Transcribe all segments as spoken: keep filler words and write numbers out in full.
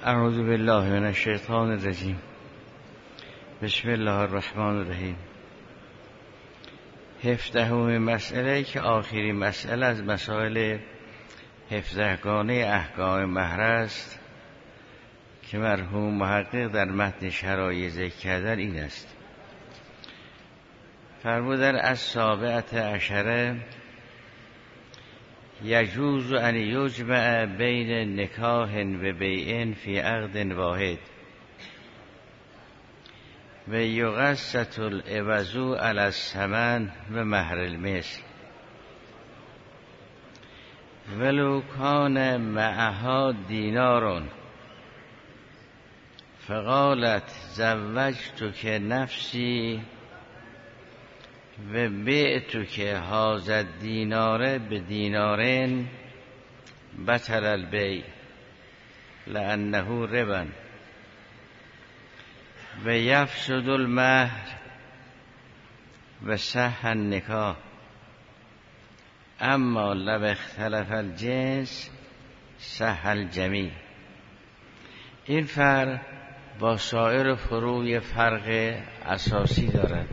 اعوذ بالله من الشیطان الرجیم. بسم الله الرحمن الرحیم. هفدهمین مسئله که آخرین مسئله از مسائل هفدهگانه احکام مهر است که مرحوم محقق در متن شرایع ذکر کردن این است. فرمودن از سابعه عشره یجوز ان یجمع بین نکاح و بیع فی عقد واحد و یقسط العوض علی الثمن و مهر المثل ولو کان معها دینار فقالت زوجتک نفسی و بعتک هذا الدینار بدینارین بطل البیع لانه ربا و یفسد المهر و صح النکاح اما لو اختلف الجنس صح الجمیع. این فرق با سایر فروع فرق اساسی دارد.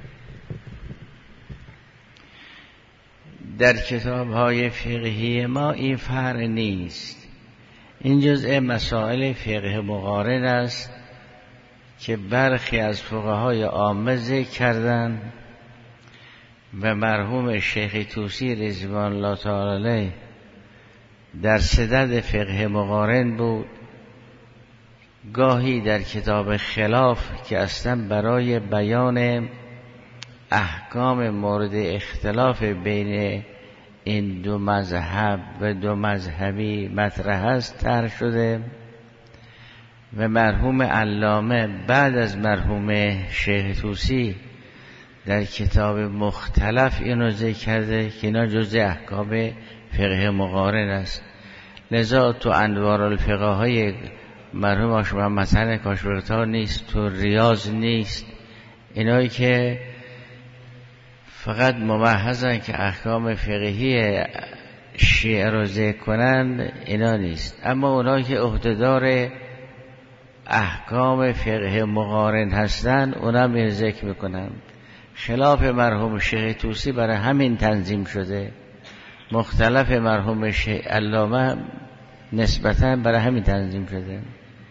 در کتاب‌های فقهی ما این فرق نیست. این جزء مسائل فقه مقارن است که برخی از فقهای عامه ذکر کردند و مرحوم شیخ طوسی رضوان الله تعالی علیه در صدد فقه مقارن بود. گاهی در کتاب خلاف که اصلا برای بیان احکام مورد اختلاف بین این دو مذهب و دو مذهبی مطرح است طرح شده و مرحوم علامه بعد از مرحوم شیخ طوسی در کتاب مختلف اینو ذکر کرده که اینا جزء احکام فقه مقارن است. لذا تو انوار الفقه های مرحوم آقا محمد حسن کاشورتا نیست، تو ریاض نیست، اینایی که فقط ممحضن که احکام فقهی شیعه رو ذکر کنن اینا نیست. اما اونایی که عهدهدار احکام فقه مقارن هستن اونا می ذکر میکنن. خلاف مرحوم شیخ طوسی برای همین تنظیم شده، مختلف مرحوم شیخ علامه نسبتا برای همین تنظیم شده.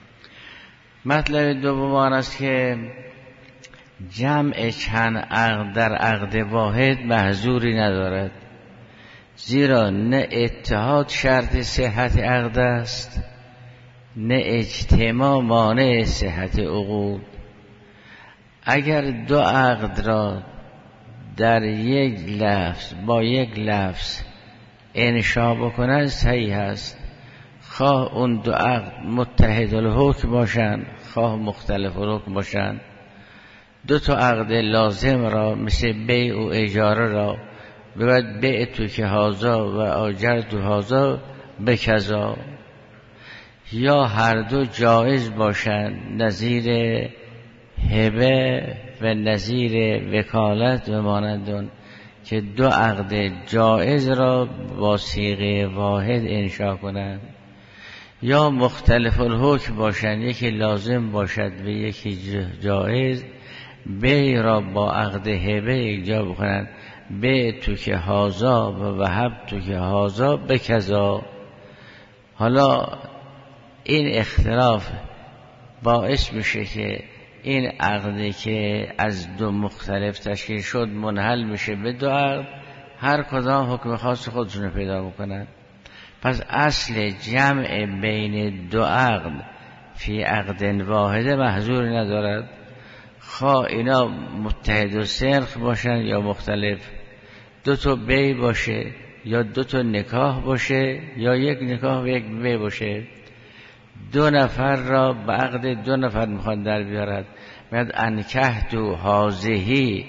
مطلب دوم آن است که جمع چند عقد در عقد واحد محظوری ندارد، زیرا نه اتحاد شرط صحت عقد است نه اجتماع مانع صحت عقود. اگر دو عقد را در یک لفظ با یک لفظ انشا بکنند صحیح است، خواه اون دو عقد متحد الحکم باشند خواه مختلف الحکم باشند. دو تا عقد لازم را مثل بیع و اجاره را باید بیع تو که هازا و آجر تو هازا بکذا، یا هر دو جایز باشند نظیر هبه و نظیر وکالت و مانندون که دو عقد جایز را با صیغه واحد انشا کنند، یا مختلف الحکم باشند یکی لازم باشد و یکی جایز، بیع را با عقد هبه ایجا بکنند بیع تو که هازا و وهب تو که هازا بکذا. حالا این اختلاف باعث میشه که این عقدی که از دو مختلف تشکیل شد منحل میشه به دو عقد، هر کدام حکم خاص خودشون پیدا بکنن. پس اصل جمع بین دو عقد فی عقد واحد محظور ندارد، خواه اینا متحد و سرخ باشن یا مختلف، دو تا بیع باشه یا دو تا نکاح باشه یا یک نکاح و یک بیع باشه. دو نفر را به عقد دو نفر میخوان در بیارد، میاد انکحت و هازهی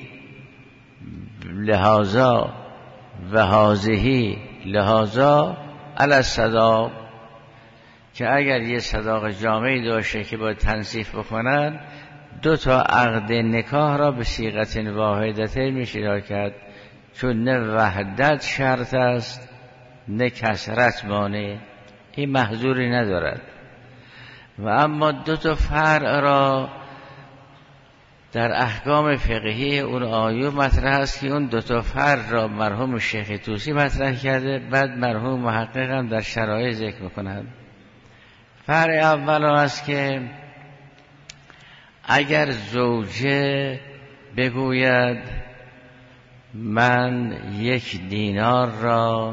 لحاظا و هازهی لحاظا علی الصداق، که اگر یه صداق جامعی داشته که باید تنصیف بکنن، دو تا عقد نکاح را به صیغت واحدته میشه کرد، چون نه وحدت شرط است نه کثرت مانع، این محظوری ندارد. و اما دو تا فرع را در احکام فقهی اون آیه مطرح است که اون دو تا فرع را مرحوم شیخ طوسی مطرح کرده، بعد مرحوم محقق هم در شرایط ذکر می‌کند. فرع اول است که اگر زوجه بگوید من یک دینار را،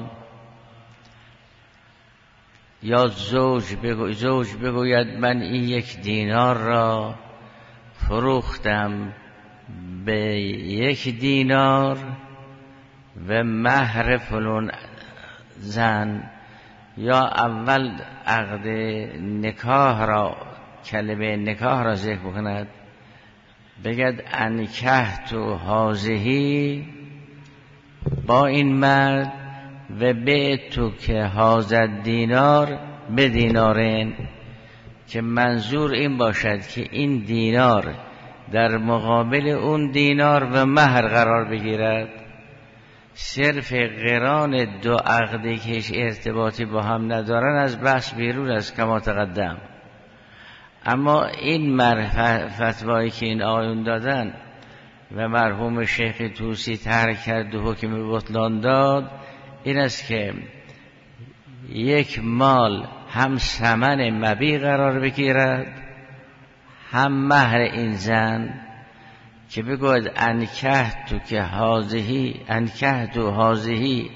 یا زوج بگو زوج بگوید من این یک دینار را فروختم به یک دینار و مهر فلان زن، یا اول عقد نکاح را، کلمه نکاح را ذکر بکند، بگد انکحت و هازهی با این مرد و به تو که هازد دینار به دینارین، که منظور این باشد که این دینار در مقابل اون دینار و مهر قرار بگیرد. صرف قران دو عقدی که هیچ ارتباطی با هم ندارن از بحث بیرون است کما تقدم. اما این فتوایی که این آیون دادن و مرحوم شیخ طوسی طرح کرد و حکم بطلان داد این است که یک مال هم ثمن مبیع قرار بگیرد هم مهر این زن، که بگوید انکحت تو که هازهی انکحت تو هازهی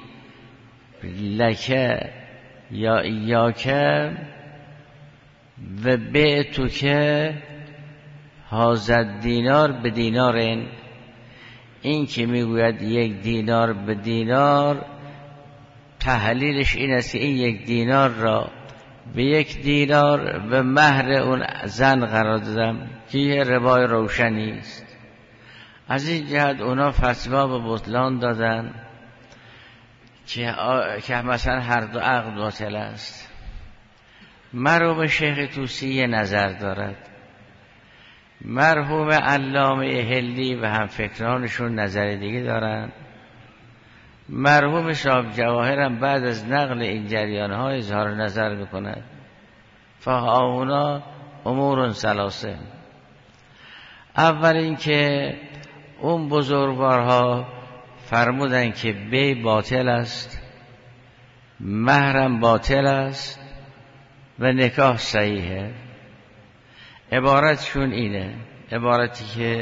لکه یا ایاکه و به تو که هازد دینار به دینارین. این که میگوید یک دینار به دینار تحلیلش این است که این یک دینار را به یک دینار به مهر اون زن قرار دادم که یه روای روشنی است. از این جهت اونا فتوا به بطلان دادن که, که مثلا هر دو عقد باطل است. مرحوم شیخ طوسی یه نظر دارد، مرحوم علامه هلی و هم فکرانشون نظر دیگه دارن، مرحوم صاحب جواهر هم بعد از نقل این جریان ها اظهار نظر میکند. فهاونا امور ثلاثه. اول این که اون بزرگوارها فرمودن که بی باطل است، مهرم باطل است و نکاح صحیحه. عبارتشون اینه، عبارتی که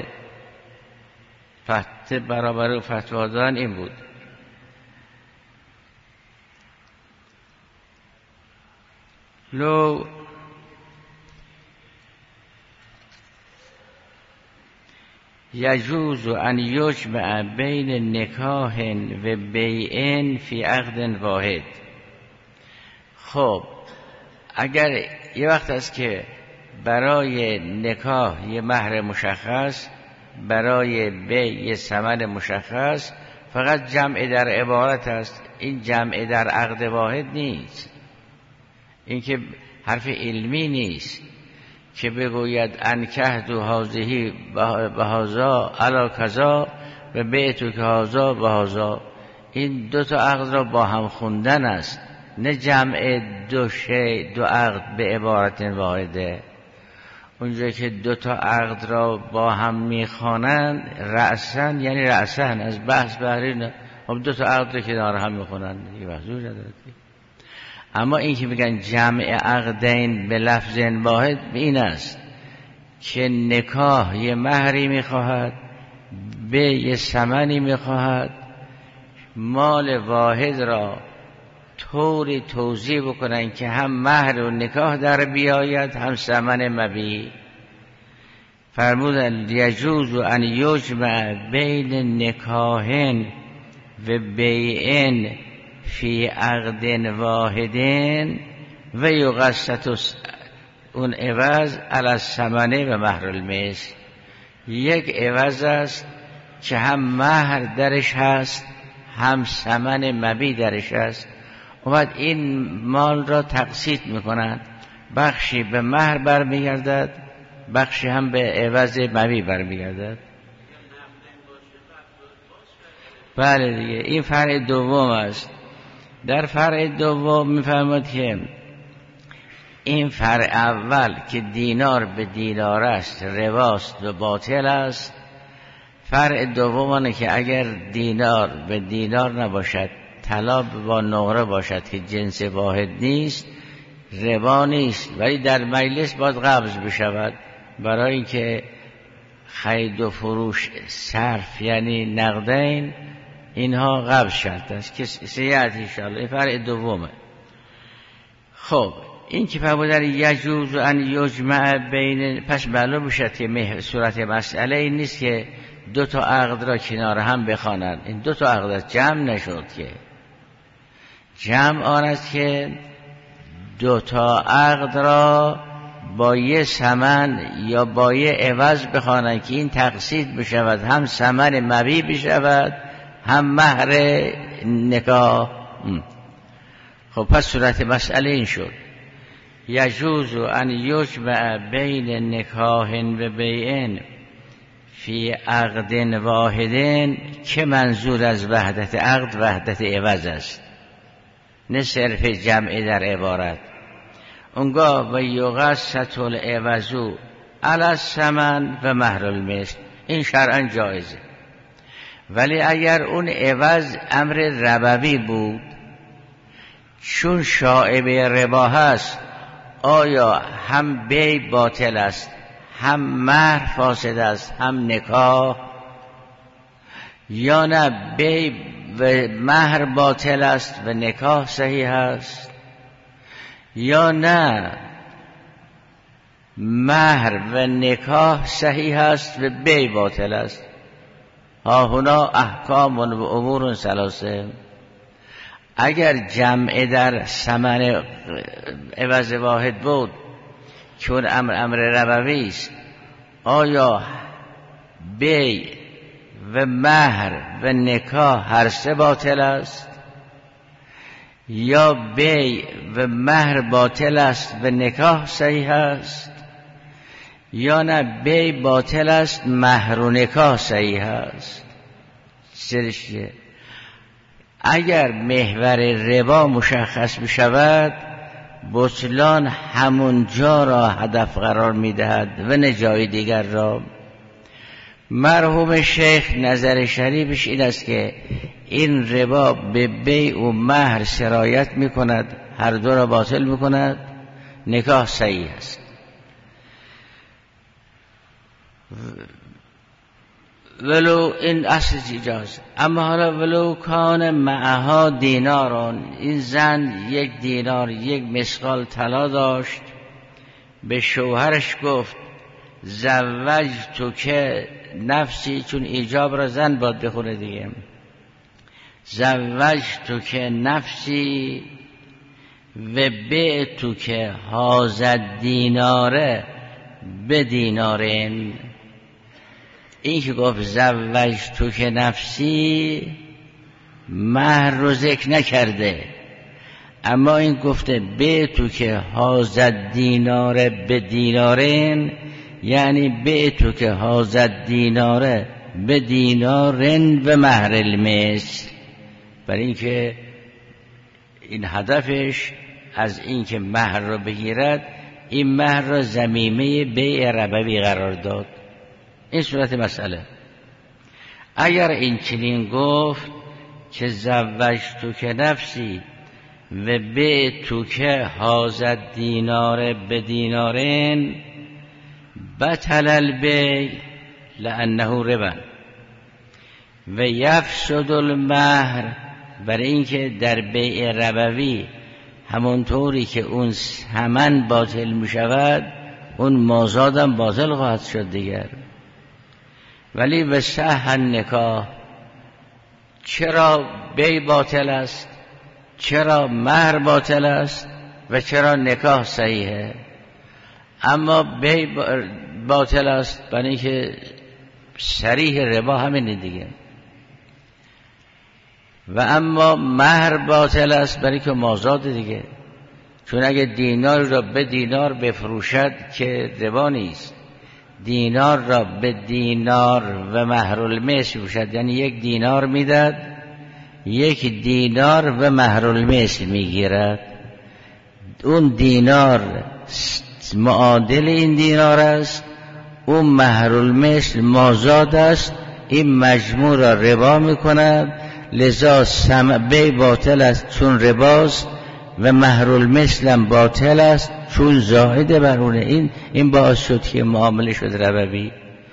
فتح برابر فتوا دادن این بود: لو یجوز ان یجمع بین نکاح و بیع فی عقد واحد. خب اگر یه وقت است که برای نکاح یه مهر مشخص، برای بیع یه ثمن مشخص، فقط جمع در عبارت است، این جمع در عقد واحد نیست. این که حرف علمی نیست که بگوید انکحت و هازهی به هازا علا کذا و بیعتو که هازا به هازا. این دو تا عقد را با هم خوندن است، نه جمع دو شی دو عقد به عبارت واحده. اونجا که دو تا عقد را با هم میخوانند رأسن یعنی رأسن، از بحث بحری نه. هم دو تا عقد را که کنار هم میخوانند دیگه محضور نداره. اما این که میگن جمع عقدین به لفظ واحد این است که نکاح یه مهری میخواهد، به یه ثمنی میخواهد، مال واحد را طوری توزیع بکنن که هم مهر و نکاح در بیاید هم ثمن مبیع. فرمودن یجوز ان یجمع بین نکاحین و بیعین فی عقد واحدین و یقسط اون عوض علی الثمن و مهر المثل. یک عوض است که هم مهر درش هست هم ثمن مبیع درش هست. بعد این مال را تقسیط میکنند، بخشی به مهر برمیگردد، بخشی هم به عوض مبیع برمیگردد. بله دیگه، این فرع دوم است. در فرع دوم میفرماد که این فرع اول که دینار به دینار است رباست و باطل است. فرع دوم که اگر دینار به دینار نباشد، طلا با نقره باشد که جنس واحد نیست، ربا نیست، ولی در مجلس باید قبض بشود، برای اینکه خرید و فروش صرف یعنی نقدین اینها قبض شرط است که سیعت انشاءالله. این فرع دومه. خب این که فرمودن یجوز ان یجمع بین، پس معلوم بشد که صورت مسئله این نیست که دو تا عقد را کنار هم بخوانند. این دو تا عقد جمع نشد، که جمع آن است که دو تا عقد را با یه ثمن یا با یه عوض بخوانند که این تقسیط بشود، هم ثمن مبیع بشود هم مهر نکاح. خب پس صورت مسئله این شد یجوز ان یجمع بین نکاح و بیعین فی عقد واحدین، که منظور از وحدت عقد وحدت عوض است، نه صرف جمع در عبارت. اونگاه و یقسط العوض علی الثمن و مهر المثل، این شرعا جایزه. ولی اگر اون عوض امر ربوی بود، چون شائبه ربا هست، آیا هم بیع باطل است، هم مهر فاسد است، هم نکاح؟ یا نه بیع و مهر باطل است و نکاح صحیح است؟ یا نه مهر و نکاح صحیح است و بیع باطل است؟ ها هنا احکام و امور ثلاثه. اگر جمع در ثمن عوض واحد بود، چون امر امر ربوی است، آیا بیع و مهر و نکاح هر سه باطل است؟ یا بیع و مهر باطل است و نکاح صحیح است؟ یا نه بیع باطل است مهر و نکاح صحیح است؟ سرشیه. اگر محور ربا مشخص بشود، بطلان همون جا را هدف قرار میدهد و نه جای دیگر را. مرحوم شیخ نظر شریفش این است که این ربا به بیع و مهر سرایت میکند، هر دو را باطل میکند، نکاح صحیح است. ولو این اصل اجازه. اما حالا ولو کان معها دیناران، این زن یک دینار یک مسقال طلا داشت، به شوهرش گفت زوجتو که نفسی، چون ایجاب را زن باید بخونه دیگه، زوجتو که نفسی و بعتو که هازد دیناره به دینارین. این که گفت زوجتو که نفسی مهر رو ذکر نکرده، اما این گفته بعتو که هازد دیناره به دینارین، یعنی بعتو که هازد دیناره به دینارین و مهر المثل. برای اینکه این هدفش از اینکه مهر رو بگیرد، این مهر را ضمیمه بیع ربوی قرار داد. این صورت مسئله. اگر این چنین گفت که زوجتو که نفسی و بعتو که هازد دینار به دینارین بطل البیع لانه ربا و یفسد المهر، برای اینکه در بیع ربوی همونطوری که اون ثمن باطل می شود، اون مازادم باطل خواهد شد دیگر. ولی به صح نکاح، چرا بیع باطل است، چرا مهر باطل است و چرا نکاح صحیحه؟ اما بیع باطل است برای اینکه صریح ربا همینه دیگه، و اما مهر باطل است برای که مازاد دیگه، چون اگه دینار را به دینار بفروشد که ربا نیست، دینار را به دینار و مهر المثل بفروشد، یعنی یک دینار میداد یک دینار و مهر المثل میگیرد. اون دینار معادل این دینار است، اون مهرالمثل مازاد است، این مجموع را ربا میکند، لذا بی باطل است چون رباست و مهرالمثل هم باطل است چون زائد بر اونه. این این باعث شد که معامله شد ربوی.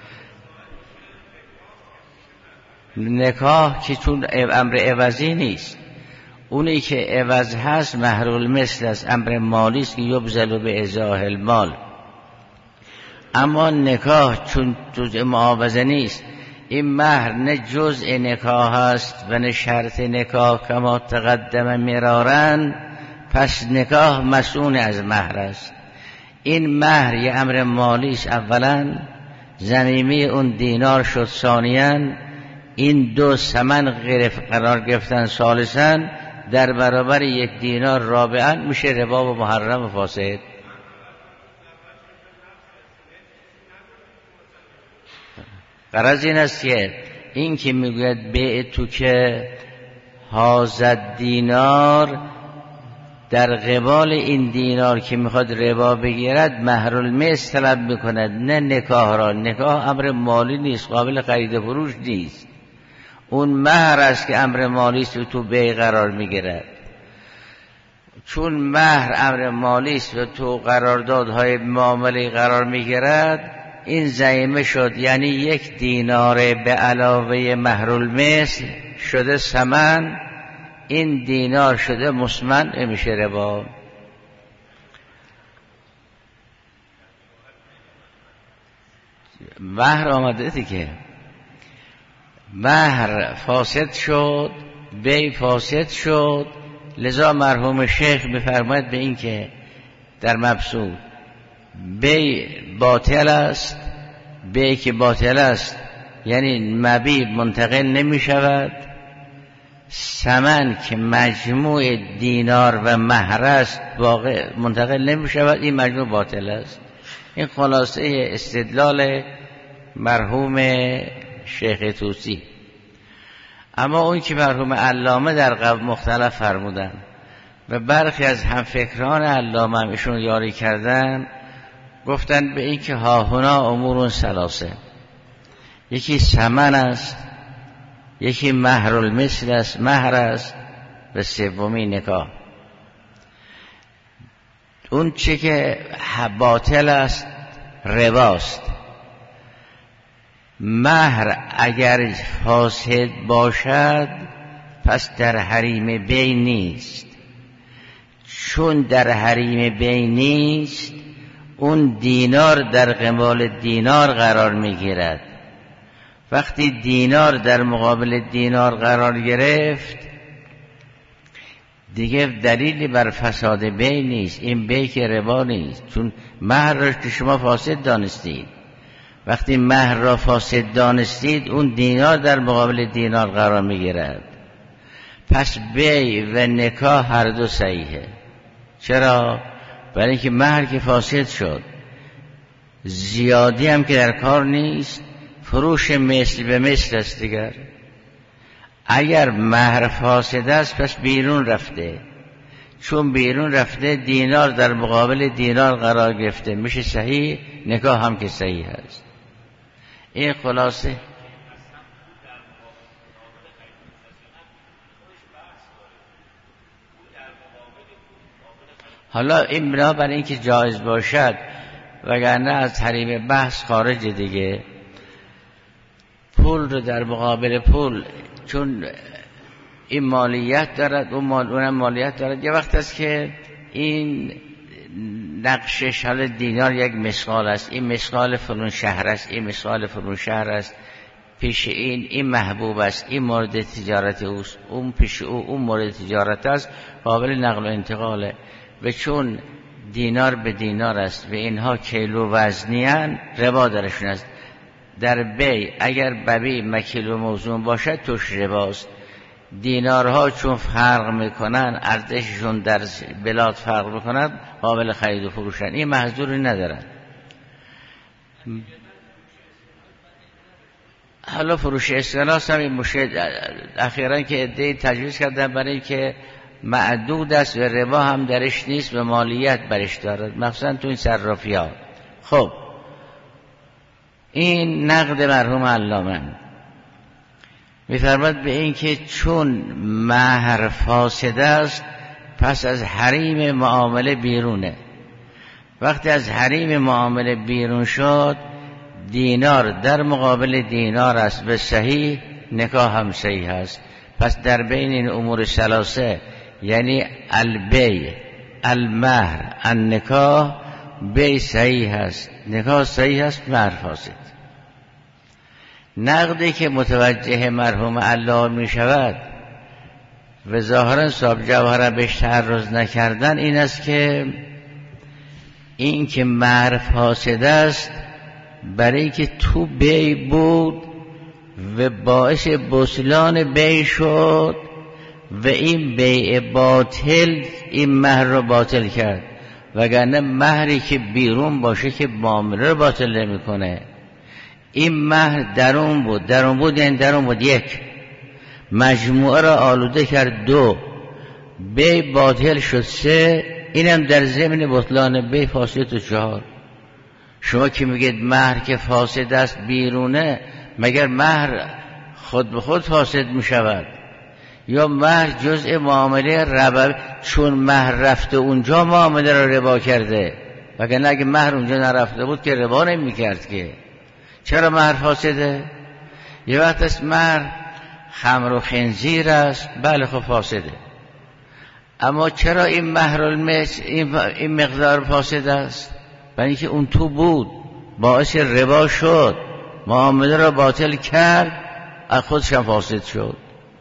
نکاح که چون امر عوضی نیست، اونی که عوض هست مهرالمثل است، امر مالی است که یبذل به ازاح المال. اما نکاح چون جزء معاوضه نیست، این مهر نه جزء نکاح است و نه شرط نکاح کما تقدم مرارن، پس نکاح مسئول از مهر است. این مهر یه امر مالی است، اولا ضمیمه اون دینار شد، ثانیاً این دو ثمن قرار گرفتن، ثالثاً در برابر یک دینار، رابعاً میشه ربا و محرم و فاسد. غرض این است که این که میگوید بیع تو که هازد دینار، در قبال این دینار که میخواد ربا بگیرد مهرالمثل طلب میکند، نه نکاح را. نکاح امر مالی نیست، قابل خرید و فروش نیست، اون مهر است که امر مالی است و تو بیع قرار میگیرد. چون مهر امر مالی است و تو قراردادهای معامله قرار میگیرد، این ضمیمه شد، یعنی یک دینار به علاوه مهرالمثل شده ثمن، این دینار شده مسمن، میشه ربا. مهر آمده دیگه، مهر فاسد شد، بی فاسد شد، لذا مرحوم شیخ بفرماید به این که در مبسوط بی باطل است. بی که باطل است یعنی مبیع منتقل نمی شود، ثمن که مجموع دینار و مهر است واقع منتقل نمی شود، این مجموع باطل است. این خلاصه استدلال مرحوم شیخ طوسی. اما اون که مرحوم علامه در قبل مختلف فرمودن و برخی از همفکران علامه هم ایشون یاری کردن، گفتن به این که هاهنا امور ثلاثه، یکی ثمن است، یکی مهرالمثل است، مهر است، و سومی نکاح. اون چه که باطل است رباست. مهر اگر فاسد باشد پس در حریم بی نیست، چون در حریم بی نیست اون دینار در قبال دینار قرار می گیرد. وقتی دینار در مقابل دینار قرار گرفت دیگه دلیلی بر فساد بی نیست، این بی که ربا نیست، چون مهر را که شما فاسد دانستید، وقتی مهر را فاسد دانستید اون دینار در مقابل دینار قرار می گیرد. پس بی و نکاح هر دو صحیحه. چرا؟ برای اینکه مهر که فاسد شد، زیادی هم که در کار نیست، فروش مثل به مثل است دیگر. اگر مهر فاسد است پس بیرون رفته، چون بیرون رفته دینار در مقابل دینار قرار گرفته، میشه صحیح، نکاح هم که صحیح است. این خلاصه. حالا این بنا برای اینکه جایز باشد، وگرنه از حریم بحث خارج دیگه. پول رو در مقابل پول، چون این مالیت دارد، اون مال اونم مالیت دارد. یه وقت است که این نقشش، حال دینار یک مثقال است، این مثقال فلان شهر است، این مثقال فلان شهر است، پیش این این محبوب است، این مورد تجارت اوست، اون پیش او اون مورد تجارت است، قابل نقل و انتقاله. و چون دینار به دینار است و اینها کیلو وزنیان، ربا درشون است. در بی اگر ببی مکیلو موزون باشد توش رباست. دینارها چون فرق میکنن، ارزششون در بلاد فرق میکنن، قابل خرید و فروشن، این محظوری ندارن. حالا فروش اسکناس هم این مشکل اخیراً که عده‌ای تجویز کردن برای که معدود است و ربا هم درش نیست و مالیت برش دارد، مخصوصا تو این صرافی ها. خب این نقد مرحوم علامه می‌فرماید به این که چون مهر فاسد است پس از حریم معامله بیرونه. وقتی از حریم معامله بیرون شد دینار در مقابل دینار است و صحیح، نکاح هم صحیح است. پس در بین این امور ثلاثه یعنی البیع، المهر، النکاح، بیع صحیح است، نکاح صحیح است، مهر فاسد. نقدی که متوجه مرحوم علامه می شود و ظاهرا صاحب جوهره بهش تعرض نکردن این است که این که مهر فاسد است برای که تو بیع بود و باعث بطلان بیع شد و این بیع باطل این مهر رو باطل کرد، وگرنه مهری که بیرون باشه که معامله رو باطل نمی کنه. این مهر درون بود، درون بود یعنی درون بود یک، مجموعه را آلوده کرد دو، بیع باطل شد سه، اینم در ضمن بطلان بیع فاسد و چهار. شما که میگید مهر که فاسد است بیرونه، مگر مهر خود به خود فاسد میشود؟ یا مهر جزء معامله ربا، چون مهر رفته اونجا معامله را ربا کرده، وگرنه اگه مهر اونجا نرفته بود که ربا نمیکرد که. چرا مهر فاسده؟ یه وقت است مهر خمر و خنزیر است، بله خب فاسده، اما چرا این مهر المس این مقدار فاسد است؟ برای اینکه اون تو بود، باعث ربا شد، معامله را باطل کرد، از خودش هم فاسد شد.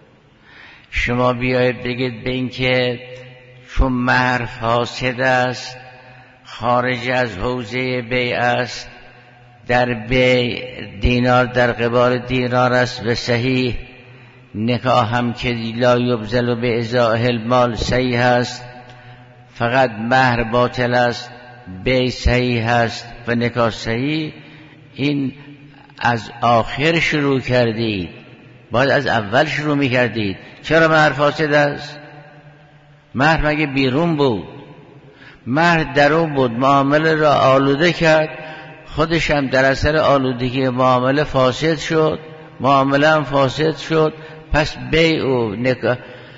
شما بیایید بگید به این که چون مهر فاسد است، خارج از حوزه بیع است، در بیع دینار در قبال دینار است و صحیح، نکاح هم که لا یبذل به ازاء المال صحیح است، فقط مهر باطل است، بیع صحیح است و نکاح صحیح. این از آخر شروع کردید، باید از اول شروع میکردید. چرا مهر فاسد است؟ مهر مگه بیرون بود؟ مهر درون بود، معامله را آلوده کرد، خودش هم در اثر آلودگی معامله فاسد شد، معامله هم فاسد شد. پس بیع و نکاح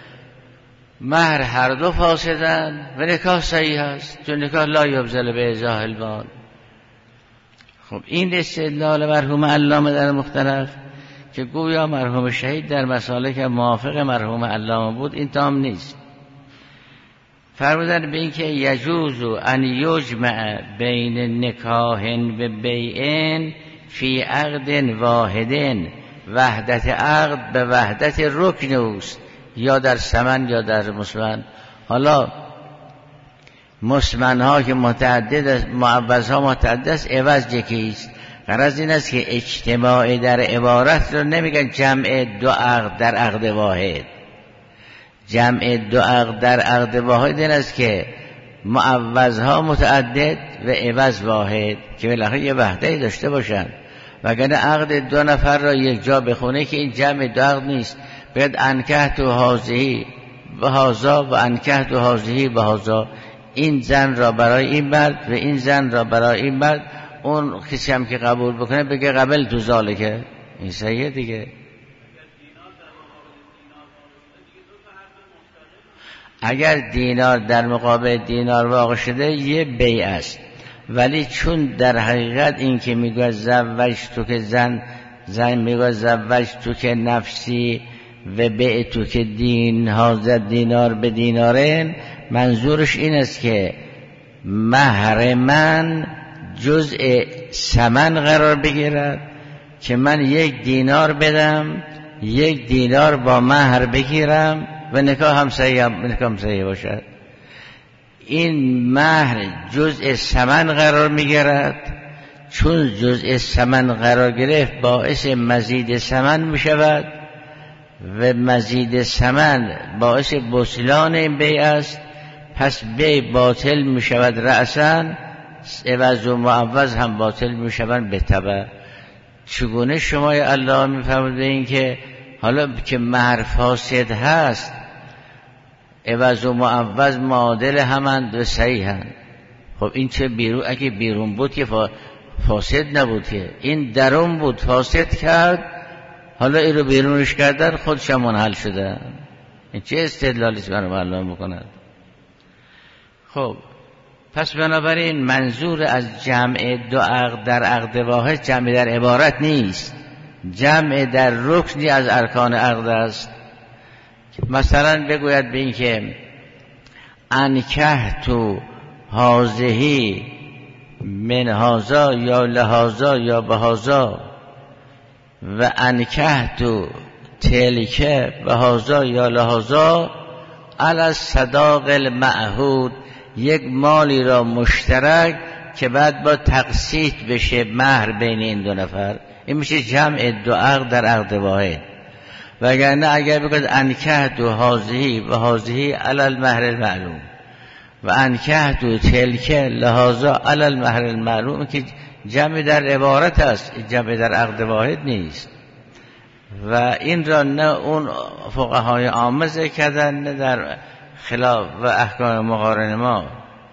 مهر هر دو فاسدن و نکاح صحیح است، چون نکاح لا یبذل به ازاء المال. خب این استدلال مرحوم علامه در مختلف که گویا مرحوم شهید در مسالک موافق مرحوم علامه بود، این تام نیست. فرمودن به این که یجوز ان یجمع بین نکاح و بیع فی عقد واحد، وحدت عقد به وحدت رکن اوست، یا در ثمن یا در مسمن. حالا مسمن ها که متعدد است، معوض ها متعدد است، عوض یکی است. غرض این است که اجتماع در عبارت رو نمیگن جمع دو عقد در عقد واحد. جمع دو عقد در عقد واحد این است که معوض ها متعدد و عوض واحد، که بالاخره یه وحدتی داشته باشن، وگرنه عقد دو نفر را یک جا بخونه که این جمع دو عقد نیست. باید انکه تو حاضهی به حاضا و انکه تو حاضهی به حاضا، این زن را برای این مرد و این زن را برای این مرد. اون کسی هم که قبول بکنه بگه قبل تو ذالکه، این صحیحه دیگه. اگر دینار در مقابل دینار واقع شده یه بیع است، ولی چون در حقیقت این که میگه زوج تو که زن زن میگه زوج تو که نفسی و بیع تو که دین حاضر دینار به دینارین، منظورش این است که مهر من جزء ثمن قرار بگیرد که من یک دینار بدم، یک دینار با مهر بگیرم و نکاح هم صحیح نکاح صحیح باشد. این مهر جزء ثمن قرار میگیرد، چون جزء ثمن قرار گرفت باعث مزید ثمن میشود و مزید ثمن باعث بطلان این بیع است. پس بیع باطل میشود رأساً، عوض و معوض هم باطل میشوند به تبع. چگونه شما یا الله میفرمایید این که حالا که مهر فاسد هست عوض و معوض معادل همند و صحیحند. خب این چه بیرون، اگه بیرون بود که فاسد نبود، که این درون بود فاسد کرد، حالا این رو بیرونش کردن خودش هم منحل شده. این چه استدلالیست برای معلوم بکند؟ خب پس بنابراین منظور از جمع دو عقد در عقد واحد جمع در عبارت نیست، جمع در رکنی از ارکان عقد است. مثلا بگوید به این که انکه تو هازهی من هازا یا لهازا یا بهازا و انکه تو تلکه بهازا یا لهازا علی صداق المعهود، یک مالی را مشترک که بعد با تقسیط بشه مهر بین این دو نفر، این میشه جمع دو عقد در عقد واحد. وگرنه اگر بگوید انکه تو هازهی و هازهی علی المهر المعلوم و انکه تو تلکه لهازا علی المهر المعلوم، که جمع در عبارت است، جمع در عقد واحد نیست. و این را نه اون فقهای عامه ذکر کردن نه در خلاف و احکام مقارن ما.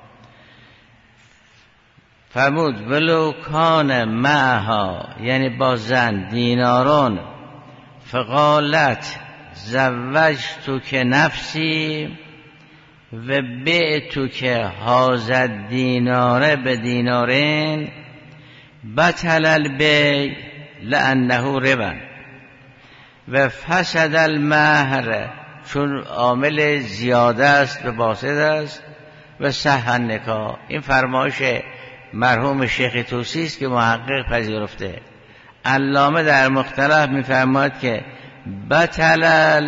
فرمود ولو کان معها، یعنی با زن دینارون، فقالت زوجتو که نفسی و بعتو که هازد دیناره به دینارین بطل البیع لانه ربا و فسد المهر، چون عامل زیاده است و فاسد است، و صح النکاح. این فرمایش مرحوم شیخ طوسی است که محقق پذیرفته. علامه در مختلف می‌فرماید که بطل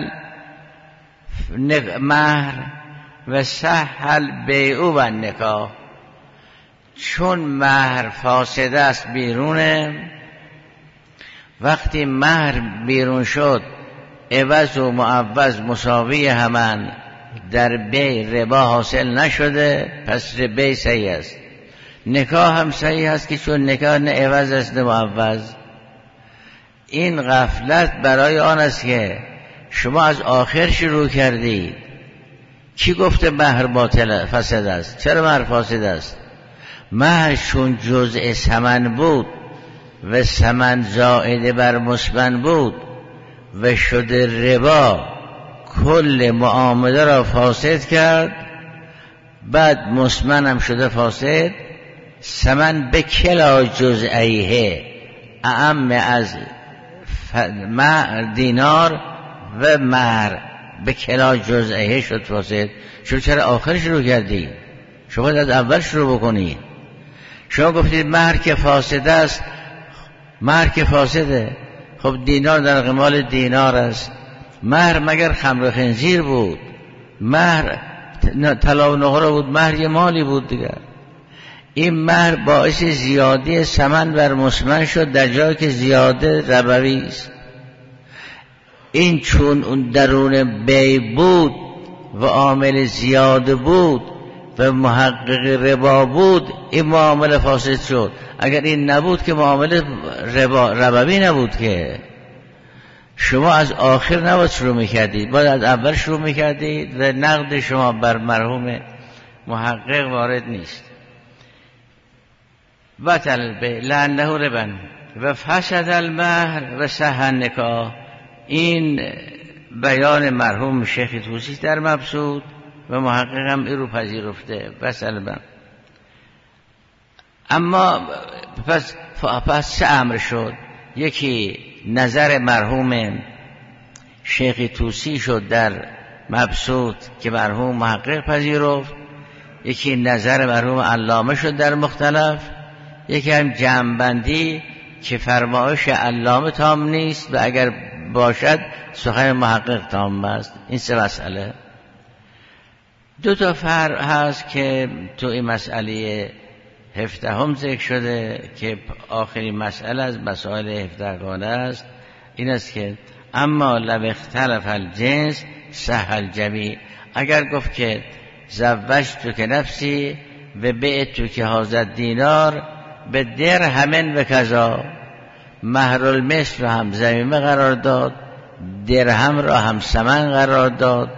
المهر و صح البیع و النکاح، چون مهر فاسد است بیرونه، وقتی مهر بیرون شد عوض و معوض مساوی همن، در بیع ربا حاصل نشده، پس بیع صحیح است. نکاح هم صحیح است که چون نکاح نه عوض است نه معوض. این غفلت برای آن است که شما از آخر شروع کردید. کی گفته مهر باطل فاسد است؟ چرا مهر فاسد است؟ مهر چون جزء ثمن بود و ثمن زائده بر مثمن بود و شده ربا، کل معامله را فاسد کرد، بعد مثمن هم شده فاسد. ثمن به کلا جزئیه، اعم از دینار و مهر به کلا جزئیه شد فاسد. شما چرا آخر شروع کردی؟ شما از اول شروع بکنید. شما گفتید مهر که فاسد است، مهر که فاسده، خب دینار در قمال دینار است. مهر مگر خمر خنزیر بود؟ مهر طلا و نقره بود؟ مهر یه مالی بود دیگر. این مهر باعث زیادی ثمن بر مثمن شد در جایی که زیاده ربوی است. این چون اون درون بیع بود و عامل زیاده بود و محقق ربا بود، این معامله فاسد شد. اگر این نبود که معامله ربا ربوی نبود، که شما از آخر نباید شروع میکردید، باید از اول شروع میکردید و نقد شما بر مرحوم محقق وارد نیست. بطل البیع لانه ربا و فسد المهر و صح النکاح. این بیان مرحوم شیخ طوسی در مبسوط و محقق هم این رو پذیرفته. بس البته اما پس پس چه امر شد؟ یکی نظر مرحوم شیخ طوسی شد در مبسوط که مرحوم محقق پذیرفت، یکی نظر مرحوم علامه شد در مختلف، یکی هم جمع‌بندی که فرمایش علامه تام نیست و اگر باشد سخن محقق تام است. این سه مسئله. دو تا فرع هست که تو این مسئله هفدهم ذکر شده که آخرین مسئله از مسائل هفدهگانه است. این است که اما لو اختلف الجنس صح الجمیع. اگر گفت که زوجتو که نفسی و بعتو که هازد دینار به درهمن و کذا، مهر المثل را هم ضمیمه قرار داد، درهم را هم ثمن قرار داد،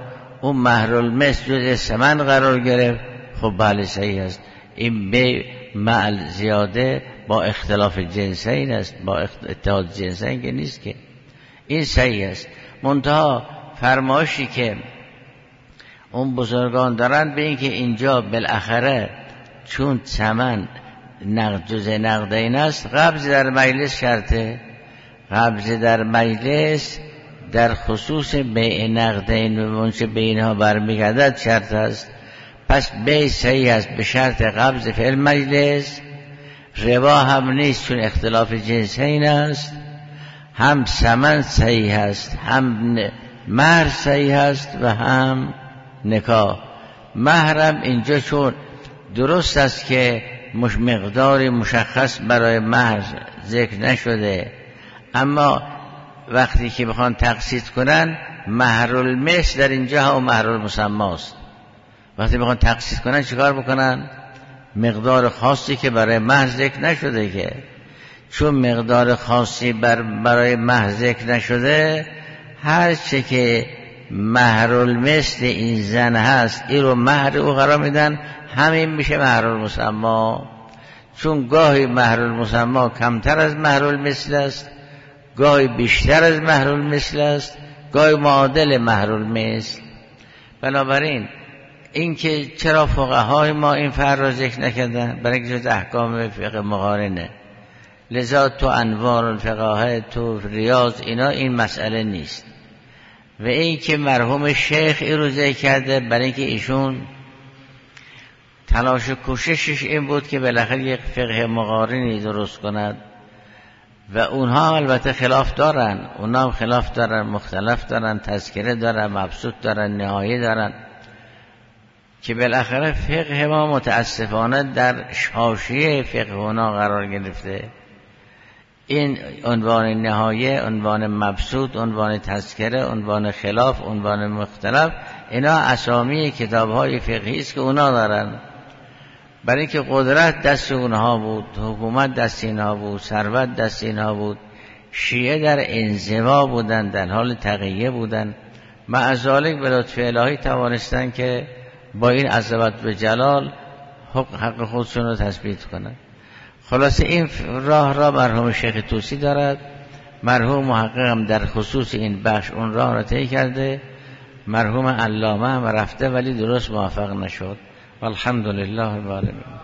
اون مهرالمثل جز ثمن قرار گرفت، خب بله صحیح است. این به معل زیاده با اختلاف جنسین است، با اتحاد جنسین که نیست که، این صحیح است. منتها فرمایشی که اون بزرگان دارند به این که اینجا بالاخره چون ثمن نقد جز نقدین است، قبض در مجلس شرطه. قبض در مجلس در خصوص بیع نقدین و منچه بینها برمیگردد شرط است. پس بیع صحیح است به شرط قبض فی المجلس. ربا هم نیست چون اختلاف جنسین است. هم ثمن صحیح است، هم مهر صحیح است و هم نکاح. مهرم اینجا چون درست است که مقداری مشخص برای مهر ذکر نشده، اما وقتی که بخوان تقسیط کنن مهرالمثل در اینجا هم مهرالمسمی است. وقتی بخوان تقسیط کنن چیکار بکنن؟ مقدار خاصی که برای مهر ذکر نشده، که چون مقدار خاصی بر برای مهر ذکر نشده، هر چه که مهرالمثل این زن هست این رو مهر او قرار میدن، همین میشه مهرالمسمی. چون گاهی مهرالمسمی کمتر از مهرالمثل است، گاهی بیشتر از مهرالمثل است، گاهی معادل مهرالمثل. بنابراین اینکه چرا فقهای ما این فرق را ذکر نکردن؟ برای اینکه جز احکام فقه مقارنه، لذا تو انوار الفقاهه، تو ریاض، اینا این مسئله نیست. و این که مرحوم شیخ این رو ذکر کرده برای اینکه ایشون تلاش و کوششش این بود که بالاخره یک فقه مقارنی درست کند و اونها البته خلاف دارن، اونها هم خلاف دارن، مختلف دارن، تذکره دارن، مبسوط دارن، نهایه دارن، که بالاخره فقه ما متاسفانه در حاشیه فقه اونا قرار گرفته. این عنوان نهایه، عنوان مبسوط، عنوان تذکره، عنوان خلاف، عنوان مختلف، اینا اسامی کتاب‌های فقهی است که اونا دارن. برای اینکه قدرت دست اونها بود، حکومت دست اینها بود، ثروت دست اینها بود، شیعه در انزوا بودن، در حال تقیه بودن، مع ذالک به لطف الهی توانستن که با این عظمت و جلال حق خودشون رو تثبیت کنن. خلاصه این راه را مرحوم شیخ طوسی دارد. مرحوم محقق هم در خصوص این بخش اون راه را طی کرده. مرحوم علامه هم رفته ولی درست موفق نشد. والحمدلله رب العالمین.